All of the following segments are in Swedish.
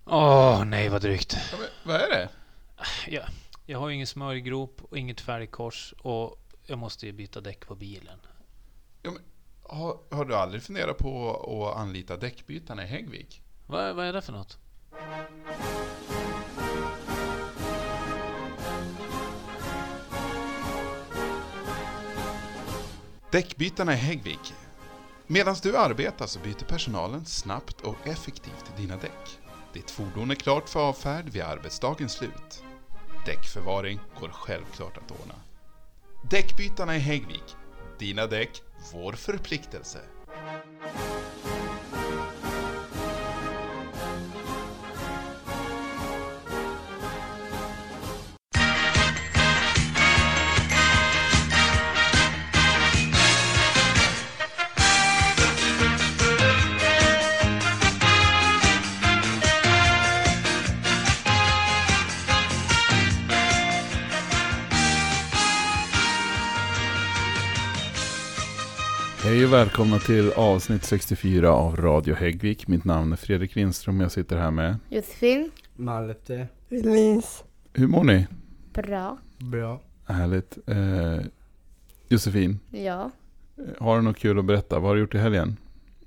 Nej vad drygt. Ja, vad är det? Jag har ju ingen smörjgrop och inget färgkors och jag måste ju byta däck på bilen. Ja, men, har du aldrig funderat på att anlita däckbytarna i Häggvik? Vad är det för något? Däckbytarna i Häggvik. Medan du arbetar så byter personalen snabbt och effektivt dina däck. Ditt fordon är klart för avfärd vid arbetsdagens slut. Däckförvaring går självklart att ordna. Däckbytarna i Häggvik. Dina däck, vår förpliktelse. Hej och välkomna till avsnitt 64 av Radio Häggvik. Mitt namn är Fredrik Lindström och jag sitter här med Josefin. Malte. Lins. Hur mår ni? Bra. Härligt. Josefin, Ja. har du något kul att berätta? Vad har du gjort i helgen?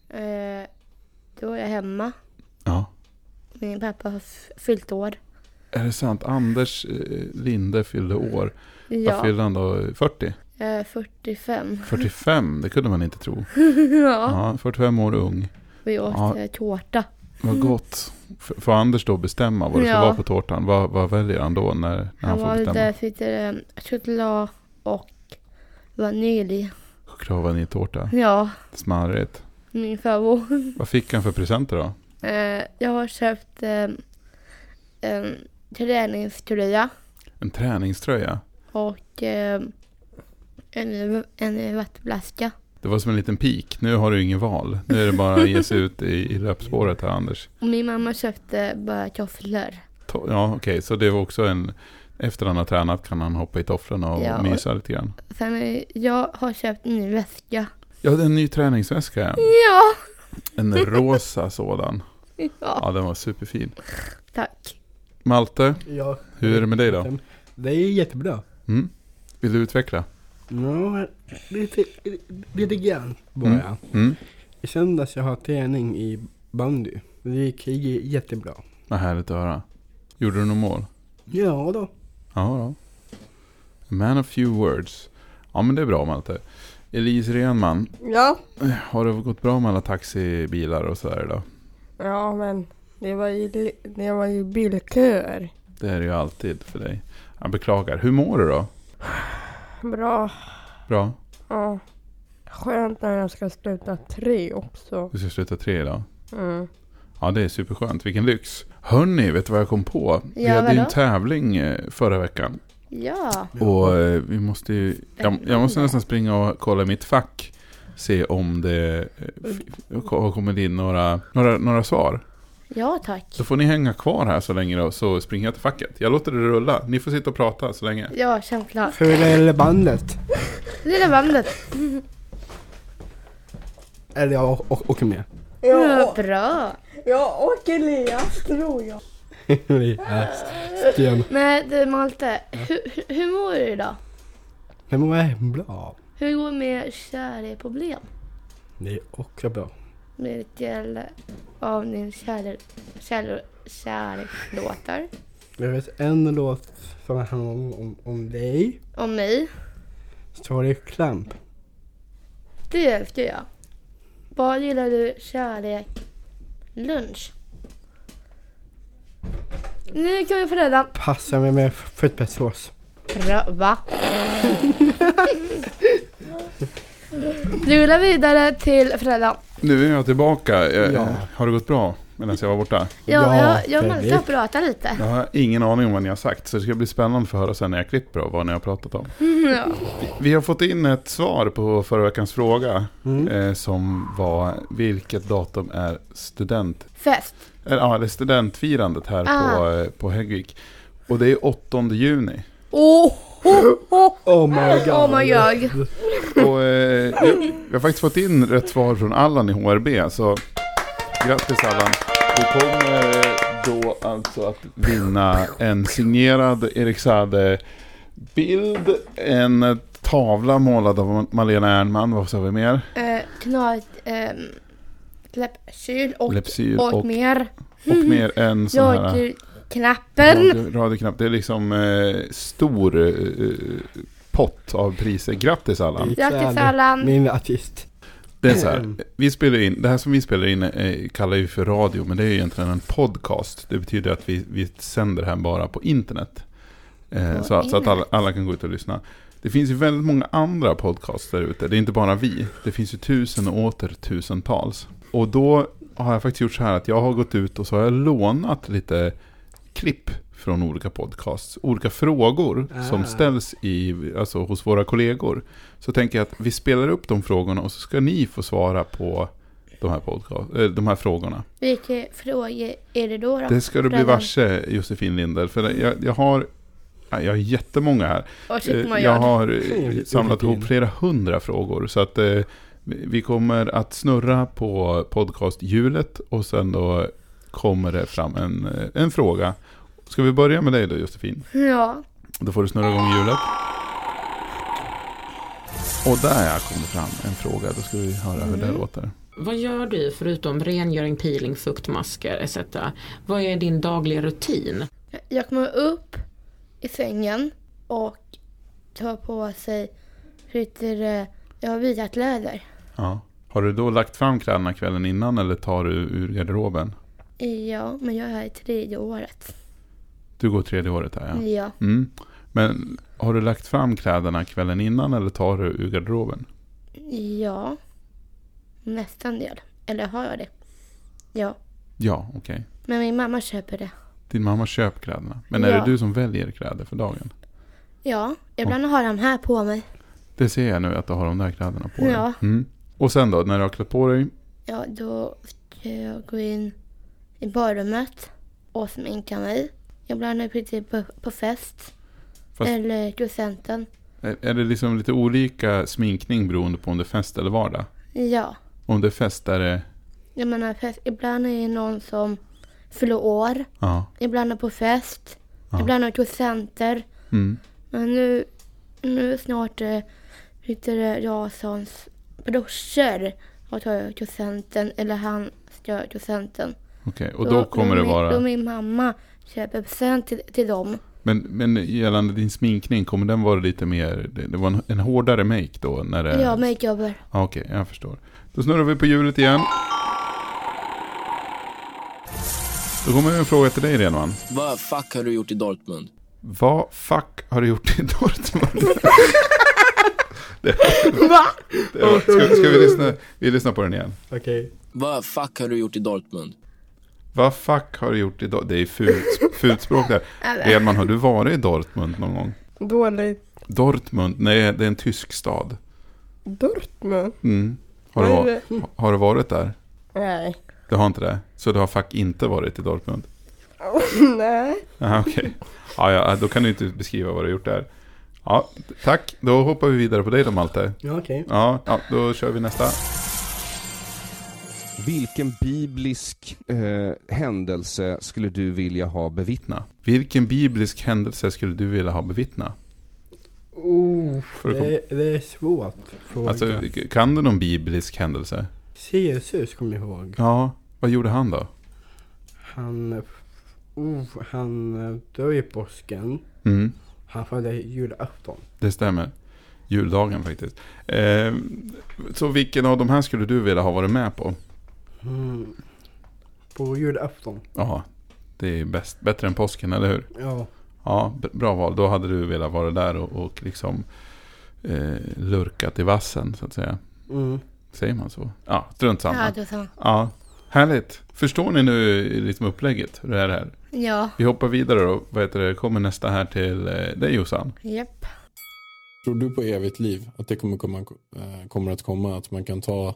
Då är jag hemma. Ja. Min pappa har fyllt år. Är det sant? Anders Linde fyllde år. Vad Ja. fyllde han då? 40? 45. 45, det kunde man inte tro. Ja. Ja, 45 år ung. Vi åt tårta. Vad gott. Får Anders då bestämma vad det ska vara på tårtan? Vad väljer han då när han får bestämma? Han valde choklad och vanilj. Choklad och vaniljtårta. Ja. Smarrigt. Min favorit. Vad fick han för presenter då? Jag har köpt en träningströja. En träningströja? Och en vattenflaska. Det var som en liten pik. Nu har du ingen val. Nu är det bara att ge sig ut i löpspåret här, Anders. Och min mamma köpte bara tofflor. Ja, okej. Så det var också efter han har tränat kan han hoppa i tofflorna och mysa lite grann. Sen jag har köpt en ny väska. Ja, det är en ny träningsväska. Ja. En rosa sådan. Ja. Ja, den var superfin. Tack. Malte, Ja. hur är det med dig då? Det är jättebra. Mm. Vill du utveckla? Ja, lite grann bara. Mm. I söndags jag har träning i bandy. Det gick jättebra. Vad härligt att höra. Gjorde du något mål? Ja då. Ja då. A man of few words. Ja, men det är bra, Malte. Elise Renman, Ja. har det gått bra med alla taxibilar och sådär då? Ja, men det var ju bilköer. Det är det ju alltid för dig. Jag beklagar. Hur mår du då? Bra. Bra. Ja. Skönt när jag ska sluta 3 också. Du ska sluta 3 idag. Mm. Ja, det är superskönt. Vilken lyx. Hörni, vet du vad jag kom på? Vi Ja, hade ju en vadå? tävling förra veckan. Ja. Och vi måste ju... Jag måste nästan springa och kolla mitt fack. Se om det har kommit in några svar. Ja, tack. Så får ni hänga kvar här så länge då, så springer jag till facket. Jag låter det rulla. Ni får sitta och prata så länge. Ja, självklart. Hur är det bandet? Lilla bandet. Eller jag åker med. Ja, bra. Jag åker Elias, tror jag. Men du Malte, hur mår du idag? Men vad är bra? Hur går det med kärleksproblem? Det är också bra. Vilken av din kärlekslåtar? Jag vet en låt som handlar om dig. Om mig? Så det är Klamp. Det älskar jag. Vad gillar du kärlek? Lunch. Nu kan vi få reda. Passar mig med köttfärssås. Bra, va? Rullar vidare till fredag. Nu är jag tillbaka. Ja. Har det gått bra medan jag var borta? Ja, jag det måste prata lite. Jag har ingen aning om vad ni har sagt. Så det ska bli spännande för att höra sen när jag klipper vad ni har pratat om. Ja. Vi har fått in ett svar på förra veckans fråga. Som var: vilket datum är Fest. eller studentfirandet här på Häggvik? Och det är 8 juni. Oh my god. Oh my god. Och vi har faktiskt fått in rätt svar från Allan i HRB. Så grattis Allan. Du kommer då alltså att vinna en signerad Erik Saade bild, en tavla målad av Malena Ernman. Vad sa vi mer? Läppsyl Läppsyl och mer. Och mer en sån här Radioknappen. radioknapp. Det är liksom stor pott av priser. Grattis Allan. Grattis Allan. Min artist. Det är så här, vi spelar in, det här som vi spelar in kallar vi för radio, men det är egentligen en podcast. Det betyder att vi sänder här bara på internet. Så att alla kan gå ut och lyssna. Det finns ju väldigt många andra podcasts där ute. Det är inte bara vi. Det finns ju tusen och åter tusentals. Och då har jag faktiskt gjort så här att jag har gått ut och så har jag lånat lite klipp från olika podcasts. Olika frågor som ställs alltså hos våra kollegor. Så tänker jag att vi spelar upp de frågorna och så ska ni få svara på de här frågorna. Vilka frågor är det då? Det ska du bli varse, Josefin Lindell. För jag har jättemånga här. Jag har samlat ihop flera 100 frågor. Så att vi kommer att snurra på podcasthjulet och sen då kommer det fram en fråga. Ska vi börja med dig då, Josefin? Ja. Då får du snurra igång hjulet. Och där kommer fram en fråga. Då ska vi höra hur det låter. Vad gör du förutom rengöring, peeling, fuktmasker etc? Vad är din dagliga rutin? Jag kommer upp i sängen och tar på sig vita kläder. Ja. Har du då lagt fram kläderna kvällen innan eller tar du ur garderoben? Ja, men jag är här i 3:e året. Du går 3:e året här, ja. Ja. Mm. Men har du lagt fram kläderna kvällen innan eller tar du ur garderoben? Ja. Nästan del. Eller har jag det? Ja. Ja, okej. Men min mamma köper det. Din mamma köper kläderna. Men är det du som väljer kläder för dagen? Ja, ibland har de här på mig. Det ser jag nu att du har de där kläderna på dig. Ja. Mm. Och sen då, när du har klätt på dig? Ja, då ska jag gå in i badrummet och sminka mig. Ibland är jag på fest. Eller docenten. Är det liksom lite olika sminkning beroende på om det är fest eller vardag? Ja. Om det är fest är det... Jag menar fest. Ibland är det någon som fyller år. Ja. Ibland är på fest. Ja. Ibland är docenter. Mm. Men nu snart heter det Jasons brorsor och tar docenten. Eller han ska docenten. Okej, och då kommer det vara... Då min mamma köper present till dem. Men gällande din sminkning, kommer den vara lite mer... Det var en hårdare make då? När det... Ja, makeover. Okej, jag förstår. Då snurrar vi på hjulet igen. Då kommer en fråga till dig, Renman. Vad fuck har du gjort i Dortmund? Vad fuck har du gjort i Dortmund? Va? Ska vi lyssna på den igen? Okej. Vad fuck har du gjort i Dortmund? Vad fuck har du gjort i Dortmund? Det är fult språk där. Renman, har du varit i Dortmund någon gång? Dåligt. Dortmund? Nej, det är en tysk stad. Dortmund? Mm. Har du varit där? Nej. Du har inte det? Så du har fuck inte varit i Dortmund? Nej. Aha, okej. Ja, då kan du inte beskriva vad du har gjort där. Ja, tack. Då hoppar vi vidare på dig då, Malte. Ja, okej. Ja, då kör vi nästa. Vilken biblisk händelse skulle du vilja ha bevittna? Vilken biblisk händelse skulle du vilja ha bevittna? Det är svårt fråga. Alltså, kan du någon biblisk händelse? Jesus kommer jag ihåg. Ja, vad gjorde han då? Han dör i påsken. Mm. Han födde julafton. Det stämmer. Juldagen faktiskt. Så vilken av de här skulle du vilja ha varit med på? På julafton. Ja, det är bättre än påsken, eller hur? Ja. Ja, bra val. Då hade du velat vara där och liksom lurkat i vassen, så att säga. Mm. Säger man så? Ja, strunt samma. Ja, det är så. Ja, härligt. Förstår ni nu liksom upplägget? Hur är det här? Ja. Vi hoppar vidare då. Kommer nästa här till dig, Jossan. Japp. Tror du på evigt liv? Att det kommer att komma? Att man kan ta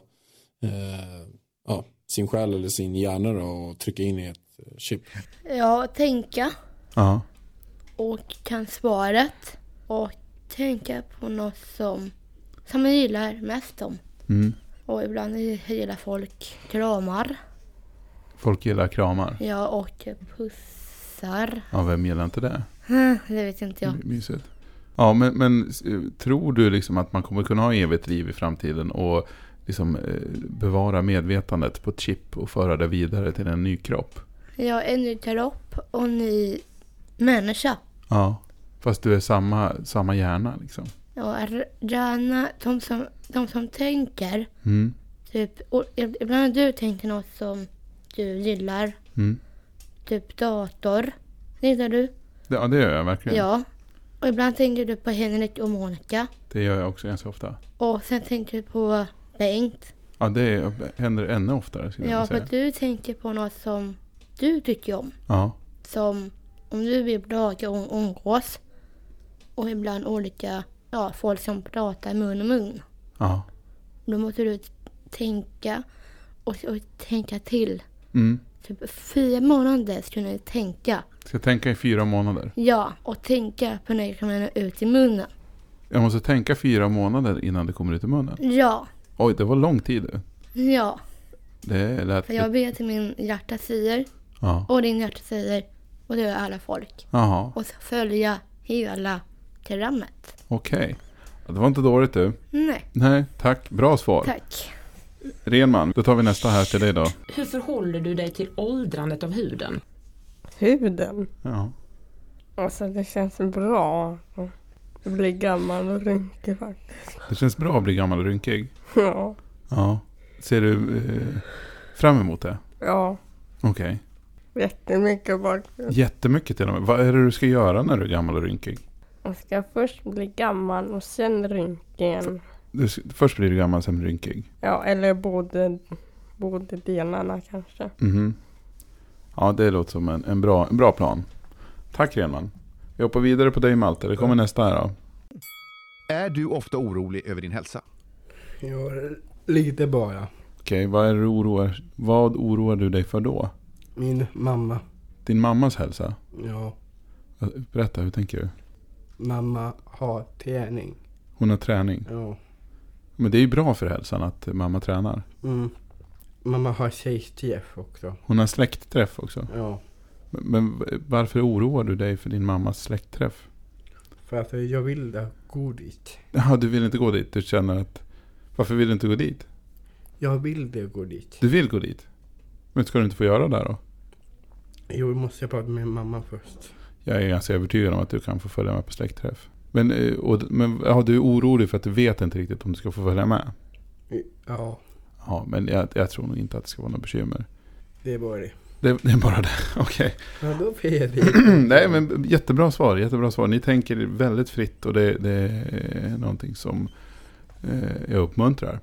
sin själ eller sin hjärna och trycka in i ett chip? Ja, tänka. Ja. Och kan svaret. Och tänka på något som jag gillar mest om. Mm. Och ibland gillar folk kramar. Folk gillar kramar. Ja, och puss dansar. Ja, vem gillar inte det? Det vet inte jag. Mysigt. Ja, men tror du liksom att man kommer kunna ha evigt liv i framtiden och liksom bevara medvetandet på ett chip och föra det vidare till en ny kropp? Ja, en ny kropp och en ny människa. Ja, fast du är samma hjärna liksom. Ja, hjärna, de som tänker. Typ, och ibland du tänker något som du gillar. Typ dator. Gillar du? Ja, det gör jag verkligen. Ja. Och ibland tänker du på Henrik och Monica. Det gör jag också ganska ofta. Och sen tänker du på Bengt. Ja, det händer ännu oftare. Ja, för att du tänker på något som du tycker om. Ja. Som om du vill prata och umgås. Och ibland olika folk som pratar mun och mun. Ja. Då måste du tänka och tänka till. Typ 4 månader ska du tänka. Ska jag tänka i 4 månader? Ja, och tänka på när det kommer ut i munnen. Jag måste tänka 4 månader innan det kommer ut i munnen? Ja. Oj, det var lång tid. Ja. Det lät... För jag vet att min hjärta säger. Ja. Och din hjärta säger. Och det är alla folk. Jaha. Och så följa hela programmet. Okej. Det var inte dåligt du. Nej, tack. Bra svar. Tack. Renman, då tar vi nästa här till dig då. Hur förhåller du dig till åldrandet av huden? Huden? Ja. Alltså det känns bra. Det blir gammal och rynkig faktiskt. Det känns bra att bli gammal och rynkig. Ja. Ja. Ser du fram emot det? Ja. Okej. Jättemycket faktiskt. Jättemycket till och med. Vad är det du ska göra när du är gammal och rynkig? Jag ska först bli gammal och sen rynkig. Först blir du gammal, sen rynkig. Ja, eller både delarna kanske. Ja, det låter som en bra plan. Tack Renman. Vi hoppar vidare på dig Malte. Det kommer nästa här då. Är du ofta orolig över din hälsa? Ja, lite bara. Okej, vad oroar du dig för då? Min mamma. Din mammas hälsa? Ja. Berätta, hur tänker du? Mamma har träning. Hon har träning? Ja. Men det är ju bra för hälsan att mamma tränar. Mamma har släktträff också. Hon har släktträff också? Ja. Men varför oroar du dig för din mammas släktträff? För att jag vill gå dit. Ja, du vill inte gå dit. Du känner att... Varför vill du inte gå dit? Jag vill gå dit. Du vill gå dit? Men ska du inte få göra det då? Jo, måste jag prata med mamma först. Jag är ganska övertygad om att du kan få följa med på släktträff. Men du är orolig för att du vet inte riktigt om du ska få följa med? Ja. Ja, men jag tror nog inte att det ska vara något bekymmer. Det är bara det. Det är bara det, okej. Ja, då är det. Nej, men jättebra svar. Ni tänker väldigt fritt och det är någonting som jag uppmuntrar.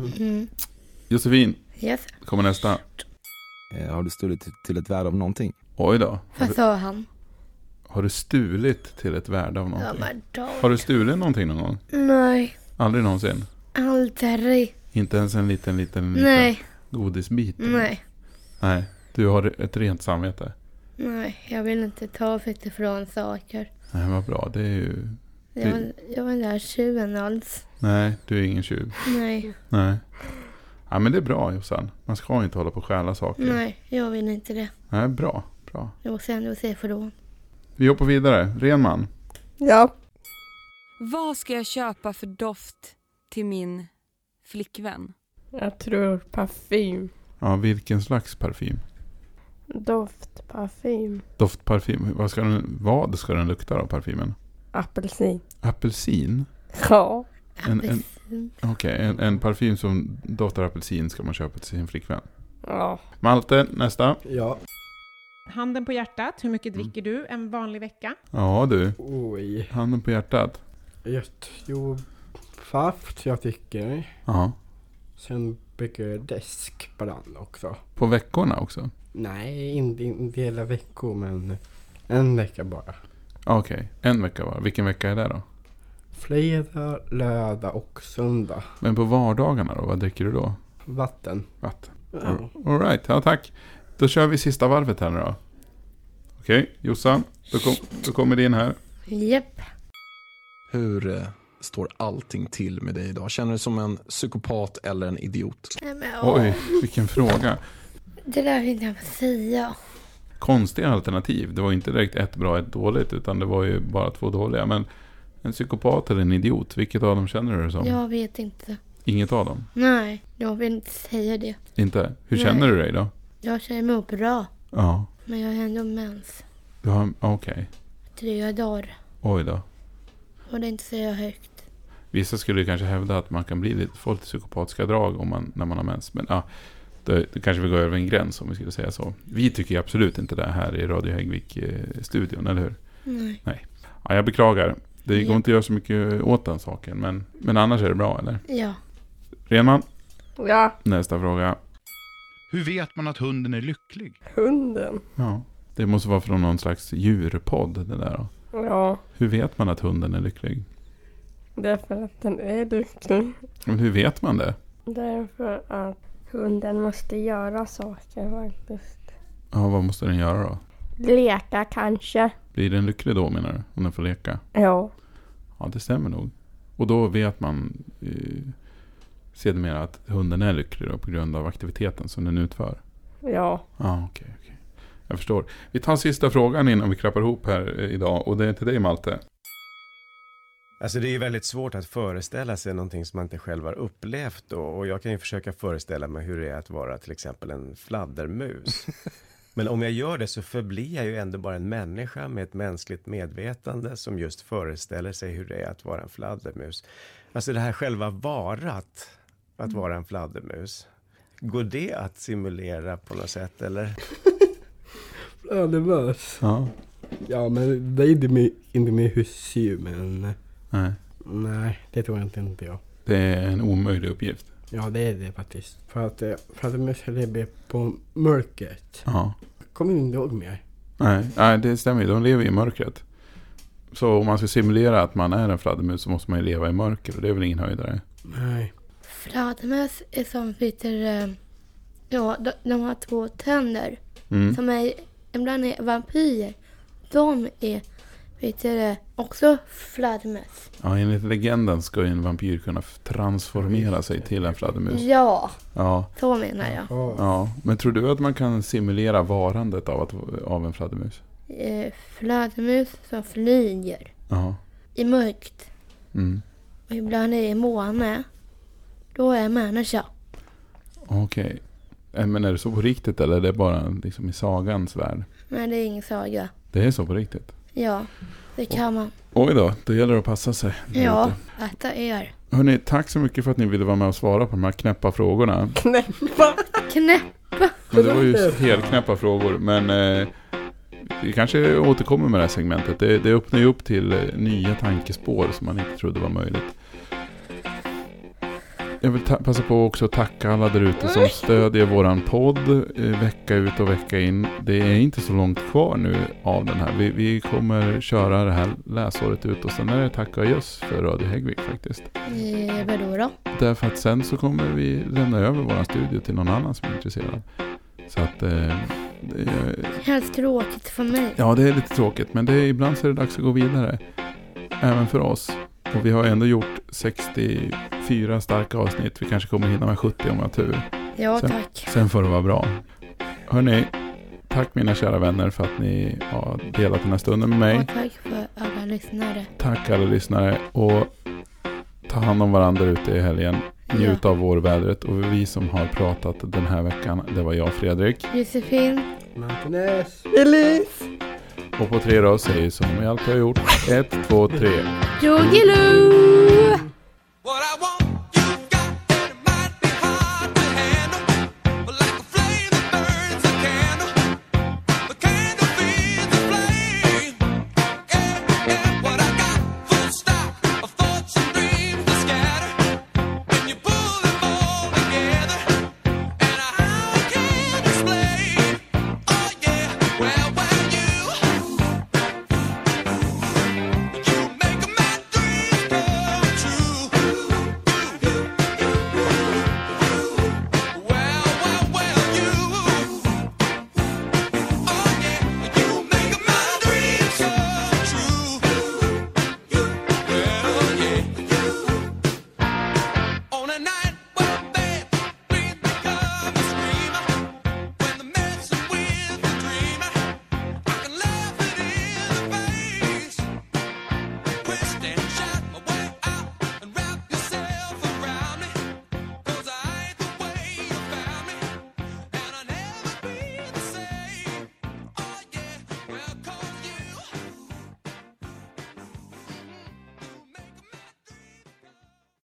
Josefin, yes. Kommer nästa. Har du stulit till ett värde av någonting? Oj då. Vad sa han? Har du stulit till ett värde av någonting? Ja, har du stulit någonting någon gång? Nej. Aldrig någonsin? Aldrig. Inte ens en liten Nej. Godisbit? Nej. Nej, du har ett rent samvete? Nej, jag vill inte ta ifrån saker. Nej, vad bra. Det är ju... Jag var där tjuven alls. Nej, du är ingen tjuv. Nej. Ja, men det är bra, Jossan. Man ska inte hålla på och stjäla saker. Nej, jag vill inte det. Nej, bra. Jag ska ändå se för då. Vi hoppar vidare. Renman. Ja. Vad ska jag köpa för doft till min flickvän? Jag tror parfym. Ja, vilken slags parfym? Doftparfym. Doftparfym. Vad ska den lukta av parfymen? Apelsin. Apelsin? Ja. Okej, en parfym som doftar apelsin ska man köpa till sin flickvän. Ja. Malte, nästa. Ja. Handen på hjärtat, hur mycket dricker du en vanlig vecka? Ja du. Oj. Handen på hjärtat. Jo, saft jag tycker. Ja. Sen brukar jag desk ibland också. På veckorna också? Nej, inte hela veckor, men en vecka bara. Okej, en vecka bara. Vilken vecka är det då? Fredag, lördag och söndag. Men på vardagarna då? Vad dricker du då? Vatten. Ja. All right, ja tack. Då kör vi sista varvet här nu då. Okej, Jossan, då kommer din här. Japp. Hur står allting till med dig idag? Känner du som en psykopat eller en idiot? Oj, vilken fråga. Det där vill jag säga. konstiga alternativ. Det var inte direkt ett bra och ett dåligt, utan det var ju bara 2 dåliga. Men en psykopat eller en idiot, vilket av dem känner du det som? Jag vet inte. Inget av dem? Nej, jag vill inte säga det. Inte? Hur känner du dig då? Jag känner mig bra. Ja. Men jag har ändå mens. Du har, okej. 3 dagar. Oj då. Och det är inte så högt. Vissa skulle kanske hävda att man kan få lite psykopatiska drag när man har mens. Men ja, det kanske vi går över en gräns om vi skulle säga så. Vi tycker absolut inte det här i Radio Häggvik-studion, eller hur? Nej. Ja, jag beklagar. Det går inte att göra så mycket åt den saken. Men annars är det bra, eller? Ja. Renman? Ja. Nästa fråga. Hur vet man att hunden är lycklig? Hunden? Ja, det måste vara från någon slags djurpodd det där då. Ja. Hur vet man att hunden är lycklig? Därför att den är lycklig. Men hur vet man det? Därför att hunden måste göra saker faktiskt. Ja, vad måste den göra då? Leka kanske. Blir den lycklig då, menar du? Om den får leka? Ja. Ja, det stämmer nog. Och då vet man sedermera att hunden är lycklig då, på grund av aktiviteten som den utför. Ja. Ja, okej. Jag förstår. Vi tar sista frågan innan vi klappar ihop här idag. Och det är till dig, Malte. Alltså det är väldigt svårt att föreställa sig någonting som man inte själv har upplevt. Och jag kan ju försöka föreställa mig hur det är att vara till exempel en fladdermus. Men om jag gör det så förblir jag ju ändå bara en människa med ett mänskligt medvetande som just föreställer sig hur det är att vara en fladdermus. Alltså det här själva varat att vara en fladdermus. Går det att simulera på något sätt, eller? Fladdermus? Ja. Ja, men det är inte med husdjur, men... Nej, det tror jag inte jag. Det är en omöjlig uppgift. Ja, det är det faktiskt. För att fladdermus lever på mörkret. Ja. Kommer inte ihåg mer. Nej, det stämmer ju. De lever i mörkret. Så om man ska simulera att man är en fladdermus så måste man ju leva i mörker. Och det är väl ingen höjdare. Nej. Fladdermus är som de har 2 tänder. Som är ibland är vampyrer. De är också fladdermus. Ja, enligt legenden ska ju en vampyr kunna transformera sig till en fladdermus. Ja, ja. Så menar jag. Ja, men tror du att man kan simulera varandet av en fladdermus? Fladdermus som flyger. Ja. I mörkt. Och ibland är det måne. Då är människa. Okej. Men är det så på riktigt eller är det bara liksom i sagans värld? Nej, det är ingen saga. Det är så på riktigt? Ja, det kan man. Oj då, det gäller att passa sig. Ja, äta er. Hörrni, tack så mycket för att ni ville vara med och svara på de här knäppa frågorna. Knäppa? Men det var ju helt knäppa frågor, men vi kanske återkommer med det här segmentet. Det öppnar ju upp till nya tankespår som man inte trodde var möjligt. Jag vill passa på också att tacka alla där ute som stödjer våran podd vecka ut och vecka in. Det är inte så långt kvar nu av den här. Vi kommer köra det här läsåret ut och sen är det tack och adjöss för Radio Häggvik faktiskt. Vadå då? Därför att sen så kommer vi lämna över våran studio till någon annan som är intresserad. Så att det är... Helt tråkigt för mig. Ja, det är lite tråkigt, men ibland så är det dags att gå vidare. Även för oss. Och vi har ändå gjort 64 starka avsnitt. Vi kanske kommer hinna med 70 om jag har tur. Ja, tack. Sen får det vara bra. Hörrni, tack mina kära vänner för att ni har delat den här stunden med mig. Och tack för alla lyssnare. Tack alla lyssnare. Och ta hand om varandra ute i helgen. Njut av vårvädret. Och vi som har pratat den här veckan, det var jag, Fredrik. Josefin. Martinez. Elise. Och på 3 då säger som vi alltid har gjort. 1, 2, 3. Jogeloo!